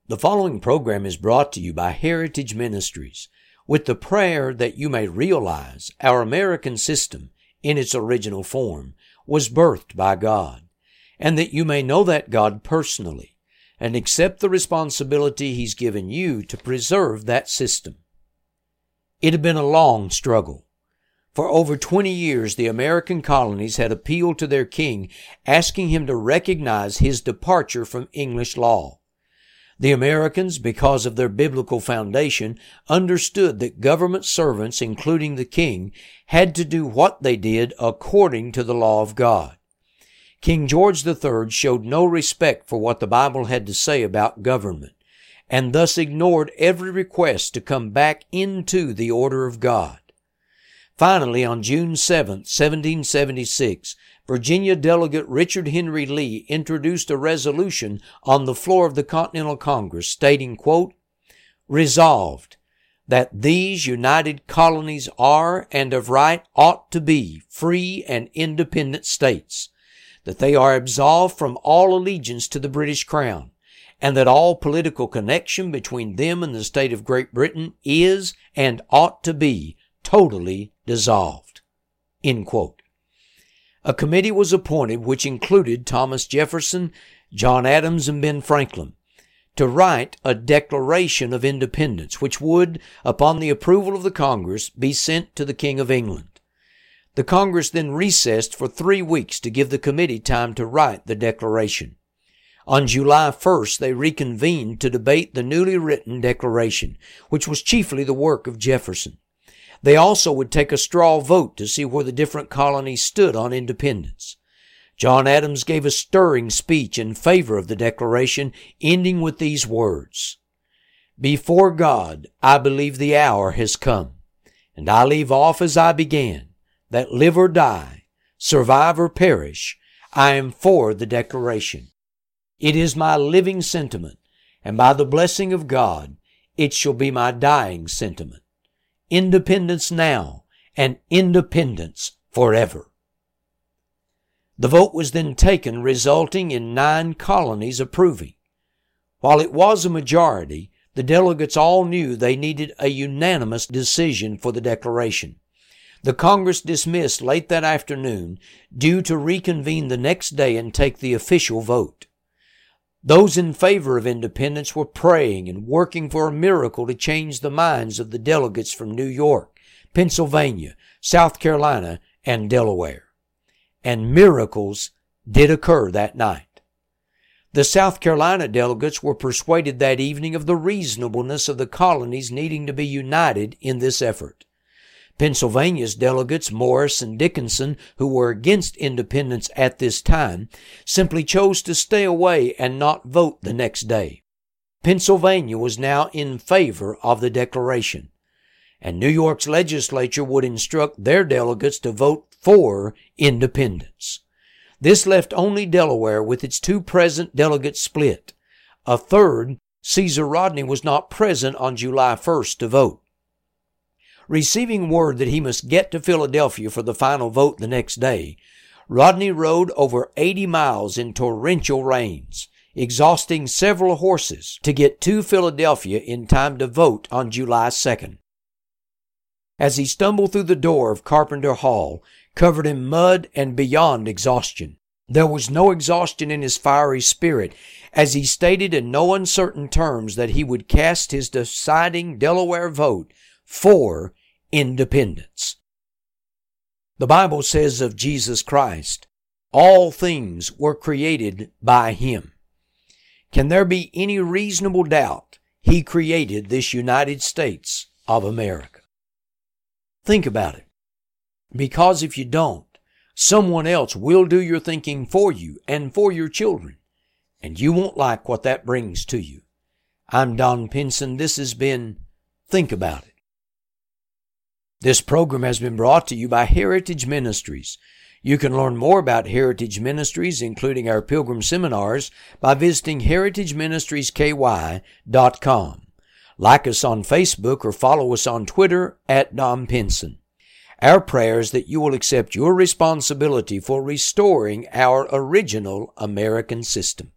The following program is brought to you by Heritage Ministries with the prayer that you may realize our American system in its original form was birthed by God, and that you may know that God personally and accept the responsibility He's given you to preserve that system. It had been a long struggle. For over 20 years, the American colonies had appealed to their king, asking him to recognize his departure from English law. The Americans, because of their biblical foundation, understood that government servants, including the king, had to do what they did according to the law of God. King George III showed no respect for what the Bible had to say about government, and thus ignored every request to come back into the order of God. Finally, on June 7, 1776, Virginia Delegate Richard Henry Lee introduced a resolution on the floor of the Continental Congress stating, quote, "Resolved, that these united colonies are and of right ought to be free and independent states, that they are absolved from all allegiance to the British Crown, and that all political connection between them and the state of Great Britain is and ought to be totally dissolved." End quote. A committee was appointed which included Thomas Jefferson, John Adams, and Ben Franklin to write a Declaration of Independence, which would, upon the approval of the Congress, be sent to the King of England. The Congress then recessed for 3 weeks to give the committee time to write the Declaration. On July 1st, they reconvened to debate the newly written Declaration, which was chiefly the work of Jefferson. They also would take a straw vote to see where the different colonies stood on independence. John Adams gave a stirring speech in favor of the Declaration, ending with these words, "Before God, I believe the hour has come, and I leave off as I began, that live or die, survive or perish, I am for the Declaration. It is my living sentiment, and by the blessing of God, it shall be my dying sentiment. Independence now, and independence forever." The vote was then taken, resulting in 9 colonies approving. While it was a majority, the delegates all knew they needed a unanimous decision for the Declaration. The Congress dismissed late that afternoon, due to reconvene the next day and take the official vote. Those in favor of independence were praying and working for a miracle to change the minds of the delegates from New York, Pennsylvania, South Carolina, and Delaware. And miracles did occur that night. The South Carolina delegates were persuaded that evening of the reasonableness of the colonies needing to be united in this effort. Pennsylvania's delegates, Morris and Dickinson, who were against independence at this time, simply chose to stay away and not vote the next day. Pennsylvania was now in favor of the Declaration, and New York's legislature would instruct their delegates to vote for independence. This left only Delaware with its 2 present delegates split. A third, Caesar Rodney, was not present on July 1st to vote. Receiving word that he must get to Philadelphia for the final vote the next day, Rodney rode over 80 miles in torrential rains, exhausting several horses to get to Philadelphia in time to vote on July 2nd. As he stumbled through the door of Carpenter Hall, covered in mud and beyond exhaustion, there was no exhaustion in his fiery spirit, as he stated in no uncertain terms that he would cast his deciding Delaware vote for independence. The Bible says of Jesus Christ, all things were created by Him. Can there be any reasonable doubt He created this United States of America? Think about it. Because if you don't, someone else will do your thinking for you and for your children, and you won't like what that brings to you. I'm Don Pinson. This has been Think About It. This program has been brought to you by Heritage Ministries. You can learn more about Heritage Ministries, including our Pilgrim Seminars, by visiting heritageministriesky.com. Like us on Facebook or follow us on Twitter @Don Pinson. Our prayer is that you will accept your responsibility for restoring our original American system.